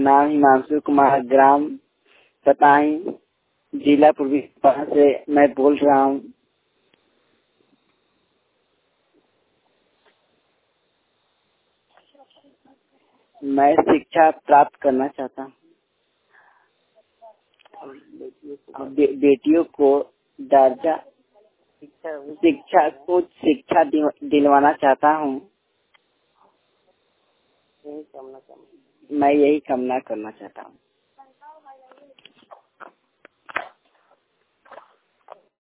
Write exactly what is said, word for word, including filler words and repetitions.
नाम हिमांशु कुमार, ग्राम पताही, जिला पूर्वी चंपारण से मैं बोल रहा हूँ। मैं शिक्षा प्राप्त करना चाहता हूँ। बे, बेटियों को दर्जा शिक्षा को शिक्षा दिलवाना चाहता हूँ। मैं यही कामना करना चाहता हूँ।